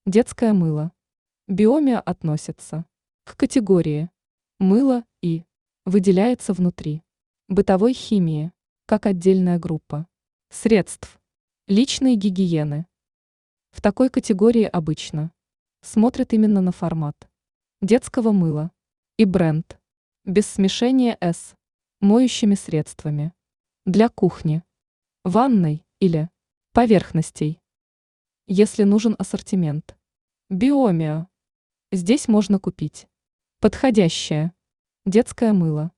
Детское мыло. Биомио относится к категории мыло и выделяется внутри бытовой химии, как отдельная группа средств личной гигиены. В такой категории обычно смотрят именно на формат детского мыла и бренд, без смешения с моющими средствами для кухни, ванной или поверхностей. Если нужен ассортимент Биомио, здесь можно купить подходящее детское мыло